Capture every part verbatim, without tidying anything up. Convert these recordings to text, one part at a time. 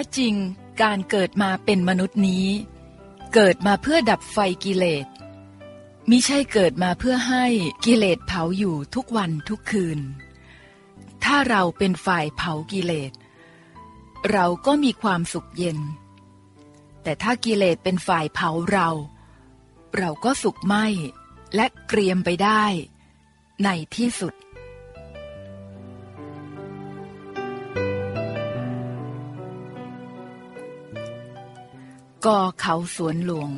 จริงการเกิดมาเป็นมนุษย์นี้เกิดมาเพื่อดับไฟกิเลสมิใช่เกิดมาเพื่อให้กิเลสเผาอยู่ทุกวันทุกคืนถ้าเราเป็นฝ่ายเผากิเลสเราก็มีความสุขเย็นแต่ถ้ากิเลสเป็นฝ่ายเผาเราเราก็สุขไหม้และเกรียมไปได้ในที่สุดกอเขาสวนหลวง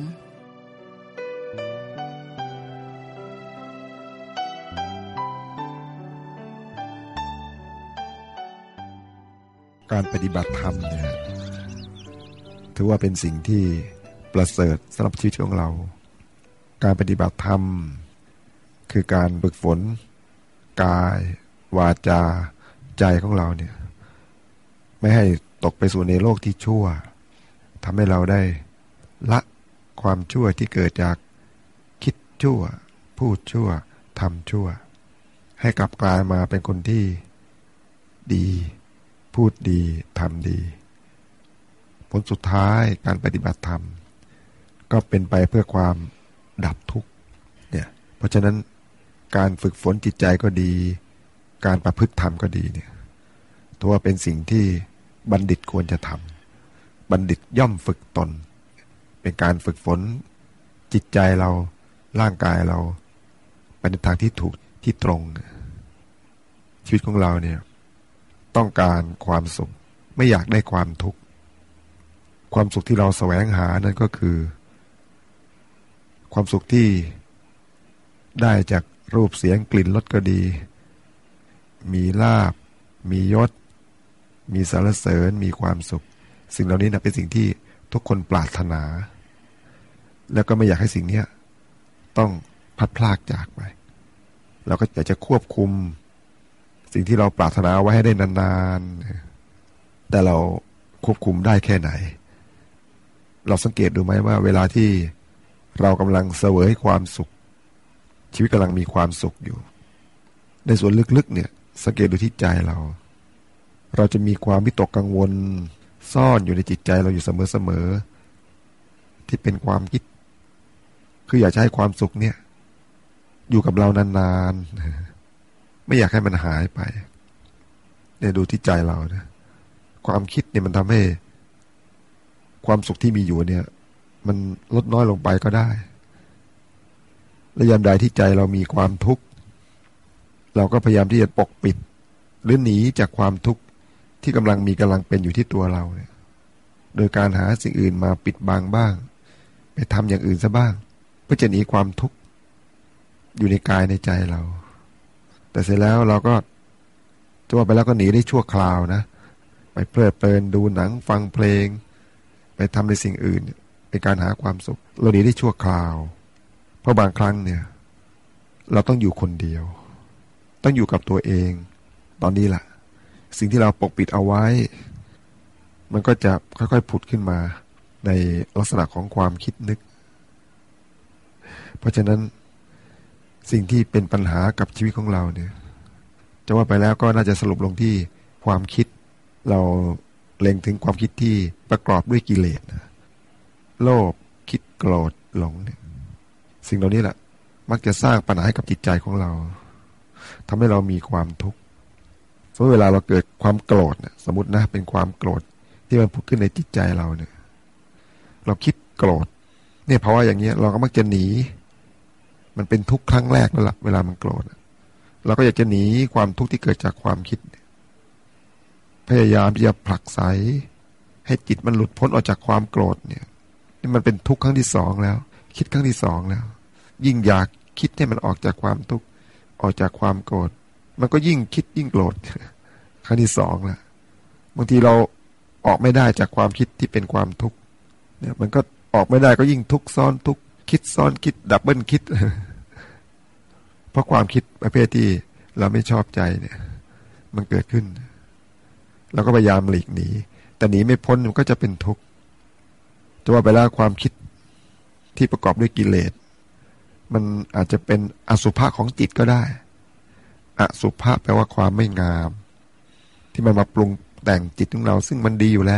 การปฏิบัติธรรมเนี่ยถือว่าเป็นสิ่งที่ประเสริฐสำหรับชีวิตของเราการปฏิบัติธรรมคือการฝึกฝนกายวาจาใจของเราเนี่ยไม่ให้ตกไปสู่ในโลกที่ชั่วทำให้เราได้ละความชั่วที่เกิดจากคิดชั่วพูดชั่วทำชั่วให้กลับกลายมาเป็นคนที่ดีพูดดีทำดีผลสุดท้ายการปฏิบัติธรรมก็เป็นไปเพื่อความดับทุกข์เนี่ยเพราะฉะนั้นการฝึกฝนจิตใจก็ดีการประพฤติธรรมก็ดีเนี่ยถือว่าเป็นสิ่งที่บัณฑิตควรจะทำบัณฑิตย่อมฝึกตนเป็นการฝึกฝนจิตใจเราร่างกายเราไปในทางที่ถูกที่ตรงชีวิตของเราเนี่ยต้องการความสุขไม่อยากได้ความทุกข์ความสุขที่เราแสวงหานั่นก็คือความสุขที่ได้จากรูปเสียงกลิ่นรสก็ดีมีลาภมียศมีสรรเสริญมีความสุขสิ่งเหล่านี้นะเป็นสิ่งที่ทุกคนปรารถนาแล้วก็ไม่อยากให้สิ่งนี้ต้องพัดพลากจากไปเราก็อยากจะควบคุมสิ่งที่เราปรารถนาไว้ให้ได้นานๆแต่เราควบคุมได้แค่ไหนเราสังเกตดูไหมว่าเวลาที่เรากำลังเสวยความสุขชีวิตกำลังมีความสุขอยู่ในส่วนลึกๆเนี่ยสังเกตดูที่ใจเราเราจะมีความวิตกกังวลซ่อนอยู่ในจิตใจเราอยู่เสมอๆที่เป็นความคิดคืออยากจะให้ความสุขเนี่ยอยู่กับเรานานๆไม่อยากให้มันหายไปเนี่ยดูที่ใจเรานะความคิดเนี่ยมันทำให้ความสุขที่มีอยู่เนี่ยมันลดน้อยลงไปก็ได้และยามใดที่ใจเรามีความทุกข์เราก็พยายามที่จะปกปิดหรือหนีจากความทุกข์ที่กำลังมีกำลังเป็นอยู่ที่ตัวเราเนี่ยโดยการหาสิ่งอื่นมาปิดบังบ้างไปทำอย่างอื่นซะบ้างเพื่อจะหนีความทุกข์อยู่ในกายในใจเราแต่เสร็จแล้วเราก็จะว่าไปแล้วก็หนีได้ชั่วคราวนะไปเพลิดเพลินดูหนังฟังเพลงไปทำในสิ่งอื่นเป็นการหาความสุขเราหนีได้ชั่วคราวเพราะบางครั้งเนี่ยเราต้องอยู่คนเดียวต้องอยู่กับตัวเองตอนนี้แหละสิ่งที่เราปกปิดเอาไว้มันก็จะค่อยๆผุดขึ้นมาในลักษณะของความคิดนึกเพราะฉะนั้นสิ่งที่เป็นปัญหากับชีวิตของเราเนี่ยจะว่าไปแล้วก็น่าจะสรุปลงที่ความคิดเราเล็งถึงความคิดที่ประกอบด้วยกิเลสนะโลภคิดโกรธหลงเนี่ยสิ่งเหล่านี้แหละมักจะสร้างปัญหาให้กับจิตใจของเราทำให้เรามีความทุกข์สมมติเวลาเราเกิดความโกรธเนี่ยสมมตินะเป็นความโกรธที่มันผุดขึ้นในจิตใจเราเนี่ยเราคิดโกรธเนี่ยเพราะว่าอย่างเงี้ยเราก็มักจะหนีมันเป็นทุกข์ครั้งแรกแล้วล่ะเวลามันโกรธเราก็อยากจะหนีความทุกข์ที่เกิดจากความคิดพยายามที่จะผลักไสให้จิตมันหลุดพ้นออกจากความโกรธเนี่ยนี่มันเป็นทุกข์ครั้งที่สองแล้วคิดครั้งที่สองแล้วยิ่งอยากคิดให้มันออกจากความทุกข์ออกจากความโกรธมันก็ยิ่งคิดยิ่งโกรธครั้งที่สองแล้วบางทีเราออกไม่ได้จากความคิดที่เป็นความทุกข์เนี่ยมันก็ออกไม่ได้ก็ยิ่งทุกข์ซ้อนทุกข์คิดซ้อนคิดดับเบิลคิดเพราะความคิดประเภทที่เราไม่ชอบใจเนี่ยมันเกิดขึ้นเราก็พยายามหลีกหนีแต่หนีไม่พ้นมันก็จะเป็นทุกข์จะว่าไปแล้วความคิดที่ประกอบด้วยกิเลสมันอาจจะเป็นอสุภะของจิตก็ได้อสุภะแปลว่าความไม่งามที่มันมาปรุงแต่งจิตของเราซึ่งมันดีอยู่แล้ว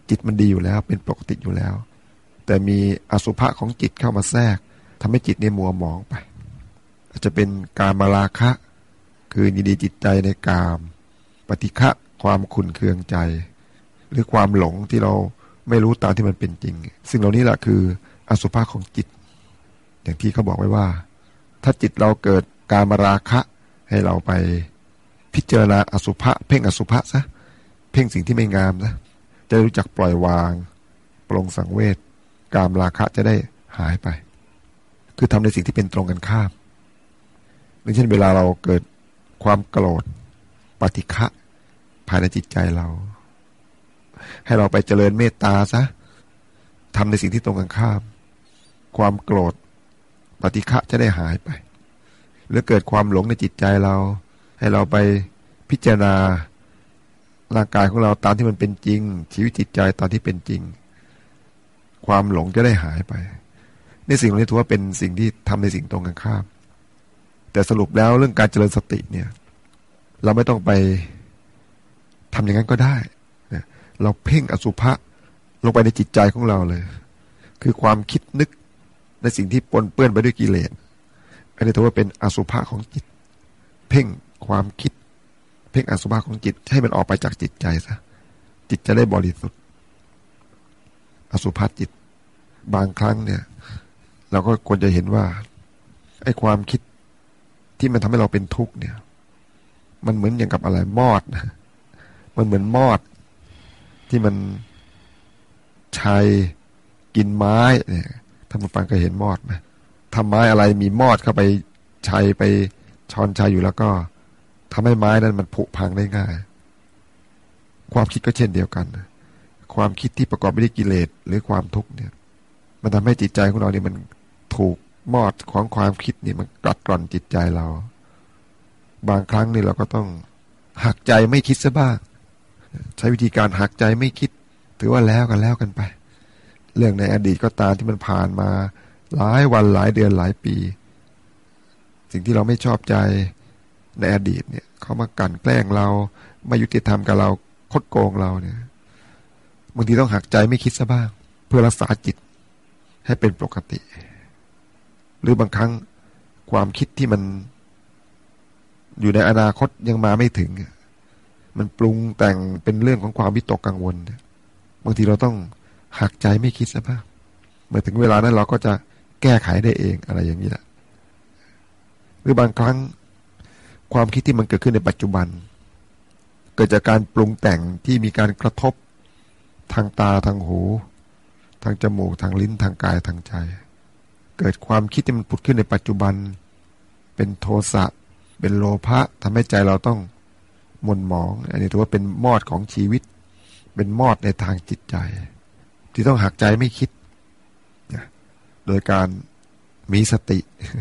จิตมันดีอยู่แล้วเป็นปกติอยู่แล้วแต่มีอสุภะของจิตเข้ามาแทรกทำให้จิตเนี่ยมัวหมองไปอาจจะเป็นกามราคะคือยินดีจิตใจในกามปฏิฆะความขุ่นเคืองใจหรือความหลงที่เราไม่รู้ตามที่มันเป็นจริงซึ่งเหล่านี้แหละคืออสุภะของจิตอย่างที่เขาบอกไว้ว่าถ้าจิตเราเกิดกามราคะให้เราไปพิจารณาอสุภะเพ่งอสุภะซะเพ่งสิ่งที่ไม่งามซะจะรู้จักปล่อยวางปลงสังเวชกามราคะจะได้หายไปคือทำในสิ่งที่เป็นตรงกันข้ามอย่างเช่นเวลาเราเกิดความโกรธปฏิฆะภายในจิตใจเราให้เราไปเจริญเมตตาซะทำในสิ่งที่ตรงกันข้ามความโกรธปฏิฆะจะได้หายไปหรือเกิดความหลงในจิตใจเราให้เราไปพิจารณาร่างกายของเราตามที่มันเป็นจริงชีวิตจิตใจตามที่เป็นจริงความหลงจะได้หายไปในสิ่งเหล่านี้ถือว่าเป็นสิ่งที่ทำในสิ่งตรงกันข้ามแต่สรุปแล้วเรื่องการเจริญสติเนี่ยเราไม่ต้องไปทำอย่างนั้นก็ได้เราเพ่งอสุภะลงไปในจิตใจของเราเลยคือความคิดนึกในสิ่งที่ปนเปื้อนไปด้วยกิเลสอันนี้ถือว่าเป็นอสุภะของจิตเพ่งความคิดเพ่งอสุภะของจิตให้มันออกไปจากจิตใจซะจิตจะได้บริสุทธิ์อสุภะจิตบางครั้งเนี่ยเราก็ควรจะเห็นว่าไอ้ความคิดที่มันทำให้เราเป็นทุกข์เนี่ยมันเหมือนอย่างกับอะไรมอดนะมันเหมือนมอดที่มันชัยกินไม้เนี่ยท่านผู้ฟังเคยเห็นมอดไหมทำไม้อะไรมีมอดเข้าไปชัยไปชอนชัยอยู่แล้วก็ทำให้ไม้นั้นมันผุพังได้ง่ายความคิดก็เช่นเดียวกันความคิดที่ประกอบไปด้วยกิเลสหรือความทุกข์เนี่ยมันทำให้จิตใจของเราเนี่ยมันถูกมอดของความคิดนี่มันกัดกร่อนจิตใจเราบางครั้งนี่เราก็ต้องหักใจไม่คิดซะบ้างใช้วิธีการหักใจไม่คิดถือว่าแล้วกันแล้วกันไปเรื่องในอดีตก็ตามที่มันผ่านมาหลายวันหลายเดือนหลายปีสิ่งที่เราไม่ชอบใจในอดีตเนี่ยเขามากลั่นแกล้งเราไม่ยุติธรรมกับเราคดโกงเราเนี่ยบางทีต้องหักใจไม่คิดซะบ้างเพื่อรักษาจิตให้เป็นปกติหรือบางครั้งความคิดที่มันอยู่ในอนาคตยังมาไม่ถึงมันปรุงแต่งเป็นเรื่องของความวิตกกังวลบางทีเราต้องหักใจไม่คิดซะบ้างเมื่อถึงเวลานั้นเราก็จะแก้ไขได้เองอะไรอย่างนี้แหละหรือบางครั้งความคิดที่มันเกิดขึ้นในปัจจุบันเกิดจากการปรุงแต่งที่มีการกระทบทางตาทางหูทางจมูกทางลิ้นทางกายทางใจเกิดความคิดที่มันผุดขึ้นในปัจจุบันเป็นโทสะเป็นโลภะทำให้ใจเราต้องหม่นหมองอันนี้ถือว่าเป็นมอดของชีวิตเป็นมอดในทางจิตใจที่ต้องหักใจไม่คิดโดยการมีสติ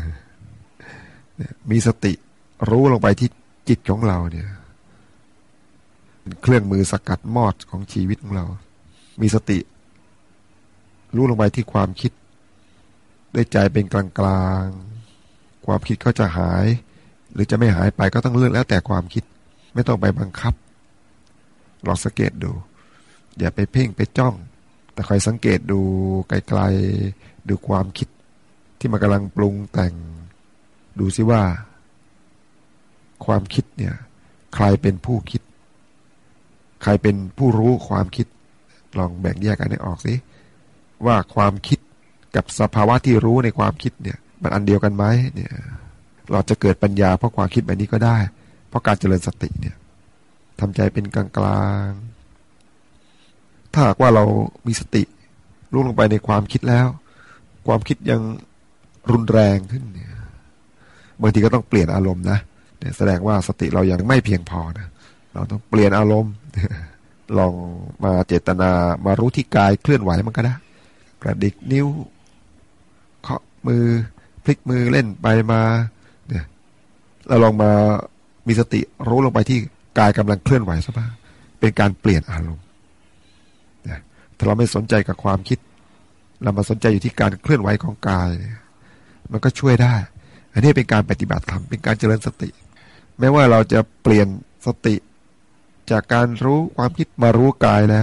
มีสติรู้ลงไปที่จิตของเราเนี่ยเป็นเครื่องมือสกัดมอดของชีวิตของเรามีสติรู้ลงไปที่ความคิดได้ใจเป็นกลางกลางความคิดก็จะหายหรือจะไม่หายไปก็ต้องเลือกแล้วแต่ความคิดไม่ต้องไปบังคับลองสังเกตดูอย่าไปเพ่งไปจ้องแต่คอยสังเกตดูไกลๆดูความคิดที่มันกำลังปรุงแต่งดูซิว่าความคิดเนี่ยใครเป็นผู้คิดใครเป็นผู้รู้ความคิดลองแบ่งแยกกันให้ออกสิว่าความคิดกับสภาวะที่รู้ในความคิดเนี่ยมันอันเดียวกันไหมเนี่ยเราจะเกิดปัญญาเพราะความคิดแบบนี้ก็ได้เพราะการเจริญสติเนี่ยทำใจเป็นกลางๆถ้าหากว่าเรามีสติรู้ลงไปในความคิดแล้วความคิดยังรุนแรงขึ้นเนี่ยบางทีก็ต้องเปลี่ยนอารมณ์นะเนี่ยแสดงว่าสติเรายังไม่เพียงพอนะเราต้องเปลี่ยนอารมณ์ ลองมาเจตนามารู้ที่กายเคลื่อนไหวมันก็ได้กระดิกนิ้วเคาะมือพลิกมือเล่นไปมาเนี่ยเราลองมามีสติรู้ลงไปที่กายกำลังเคลื่อนไหวซะบ้างเป็นการเปลี่ยนอารมณ์เนี่ยถ้าเราไม่สนใจกับความคิดเรามาสนใจอยู่ที่การเคลื่อนไหวของกายมันก็ช่วยได้อันนี้เป็นการปฏิบัติธรรมเป็นการเจริญสติแม้ว่าเราจะเปลี่ยนสติจากการรู้ความคิดมารู้กายแล้ว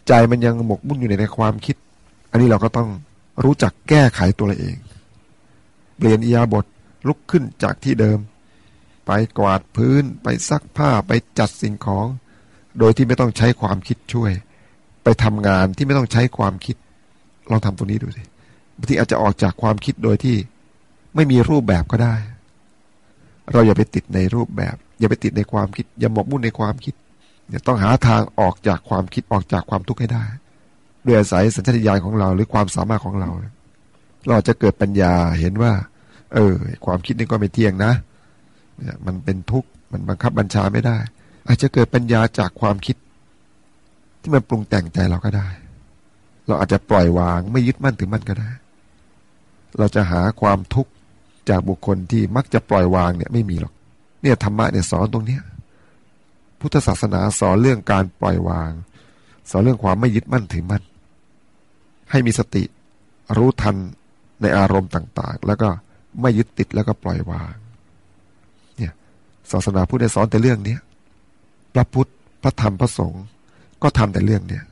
ใจมันยังหมกมุ่นอยู่ในความคิดอันนี้เราก็ต้องรู้จักแก้ไขตัวเราเองเปลี่ยนอิริยาบถลุกขึ้นจากที่เดิมไปกวาดพื้นไปซักผ้าไปจัดสิ่งของโดยที่ไม่ต้องใช้ความคิดช่วยไปทำงานที่ไม่ต้องใช้ความคิดลองทำตรงนี้ดูสิบางทีอาจจะออกจากความคิดโดยที่ไม่มีรูปแบบก็ได้เราอย่าไปติดในรูปแบบอย่าไปติดในความคิดอย่าหมกมุ่นในความคิดเนี่ยต้องหาทางออกจากความคิดออกจากความทุกข์ให้ได้ด้วยอาศัยสัญชาตญาณของเราหรือความสามารถของเราเราจะเกิดปัญญาเห็นว่าเออความคิดนี่ก็ไม่เที่ยงนะเนี่ยมันเป็นทุกข์มันบังคับบัญชาไม่ได้อาจจะเกิดปัญญาจากความคิดที่มันปรุงแต่งใจเราก็ได้เราอาจจะปล่อยวางไม่ยึดมั่นถือมั่นก็ได้เราจะหาความทุกข์จากบุคคลที่มักจะปล่อยวางเนี่ยไม่มีหรอกเนี่ยธรรมะเนี่ยสอนตรงเนี้ยพุทธศาสนาสอนเรื่องการปล่อยวางสอนเรื่องความไม่ยึดมั่นถือมั่นให้มีสติรู้ทันในอารมณ์ต่างๆแล้วก็ไม่ยึดติดแล้วก็ปล่อยวางเนี่ยศาสนาพุทธได้สอนแต่เรื่องนี้พระพุทธพระธรรมพระสงฆ์ก็ทำแต่เรื่องเนี้ย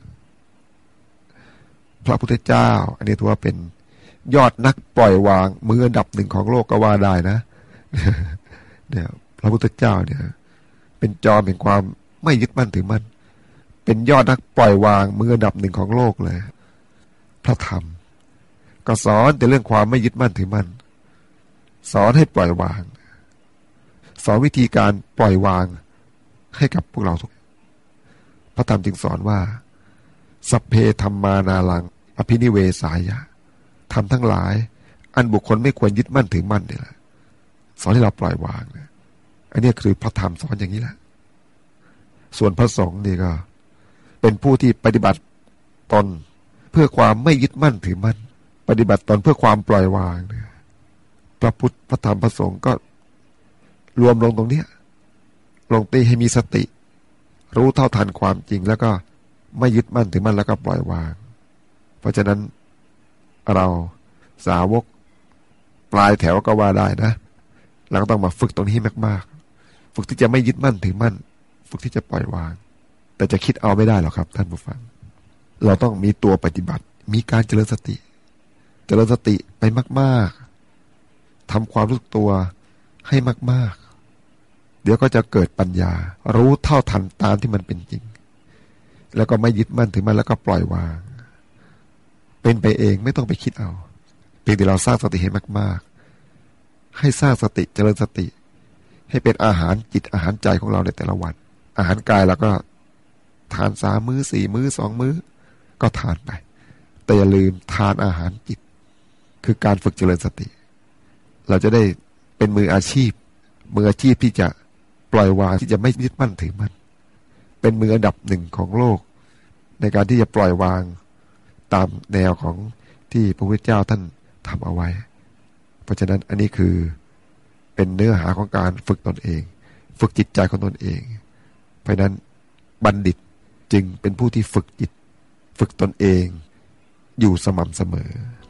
พระพุทธเจ้าอันนี้ถือว่าเป็นยอดนักปล่อยวางมืออันดับหนึ่งของโลกก็ว่าได้นะเนี่ยพระพุทธเจ้าเนี่ยเป็นจอมแห่งความไม่ยึดมั่นถือมั่นเป็นยอดนักปล่อยวางมืออันดับหนึ่งของโลกเลยพระธรรมก็สอนแต่เรื่องความไม่ยึดมั่นถือมั่นสอนให้ปล่อยวางสอนวิธีการปล่อยวางให้กับพวกเราทุกพระธรรมจึงสอนว่าสัพเพธัมมานาลังอภินิเวสายะทำทั้งหลายอันบุคคลไม่ควรยึดมั่นถือมั่นเนี่ยแหละสอนให้เราปล่อยวางเนี่ยอันนี้คือพระธรรมสอนอย่างนี้แหละส่วนพระสงฆ์นี่ก็เป็นผู้ที่ปฏิบัติตนเพื่อความไม่ยึดมั่นถือมั่นปฏิบัติตนเพื่อความปล่อยวางเนี่ยพระพุทธพระธรรมพระสงฆ์ก็รวมลงตรงเนี้ยลงตีให้มีสติรู้เท่าทันความจริงแล้วก็ไม่ยึดมั่นถือมั่นแล้วก็ปล่อยวางเพราะฉะนั้นเราสาวกปลายแถวก็ว่าได้นะเราก็ต้องมาฝึกตรงนี้มากๆฝึกที่จะไม่ยึดมั่นถือมั่นฝึกที่จะปล่อยวางแต่จะคิดเอาไม่ได้หรอกครับท่านผู้ฟังเราต้องมีตัวปฏิบัติมีการเจริญสติเจริญสติไปมากๆทำความรู้สึกตัวให้มากๆเดี๋ยวก็จะเกิดปัญญารู้เท่าทันตามที่มันเป็นจริงแล้วก็ไม่ยึดมั่นถือมั่นแล้วก็ปล่อยวางเป็นไปเองไม่ต้องไปคิดเอาเพียงแต่เราสร้างสติให้มากๆให้สร้างสติเจริญสติให้เป็นอาหารจิตอาหารใจของเราในแต่ละวันอาหารกายเราก็ทานสามมื้อสี่มื้อสองมื้อก็ทานไปแต่อย่าลืมทานอาหารจิตคือการฝึกเจริญสติเราจะได้เป็นมืออาชีพมืออาชีพที่จะปล่อยวางที่จะไม่ยึดมั่นถือมั่นเป็นมืออันดับหนึ่งของโลกในการที่จะปล่อยวางตามแนวของที่พระพุทธเจ้าท่านทำเอาไว้เพราะฉะนั้นอันนี้คือเป็นเนื้อหาของการฝึกตนเองฝึกจิตใจของตนเองเพราะนั้นบัณฑิตจึงเป็นผู้ที่ฝึกจิตฝึกตนเองอยู่สม่ำเสมอ